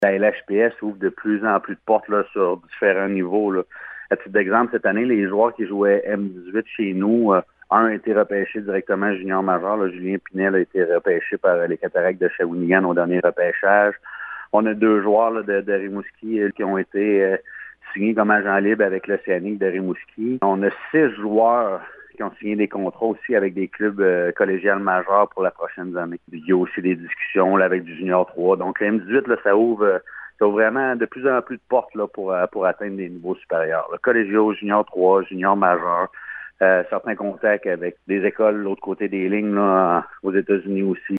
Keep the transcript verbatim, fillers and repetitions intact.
La L H P S ouvre de plus en plus de portes là, sur différents niveaux. Là. À titre d'exemple, cette année, les joueurs qui jouaient M dix-huit chez nous, euh, un a été repêché directement junior majeur. Là. Julien Pinel a été repêché par les Cataractes de Shawinigan au dernier repêchage. On a deux joueurs là, de, de Rimouski euh, qui ont été euh, signés comme agents libres avec l'Océanique de Rimouski. On a six joueurs qui ont signé des contrats aussi avec des clubs euh, collégiales majeurs pour la prochaine année. Il y a aussi des discussions là, avec du Junior trois. Donc, le M dix-huit, là, ça ouvre, euh, ça ouvre vraiment de plus en plus de portes là, pour, euh, pour atteindre des niveaux supérieurs. Le collégiaux, Junior trois, Junior majeur, euh, certains contacts avec des écoles de l'autre côté des lignes là, aux États-Unis aussi.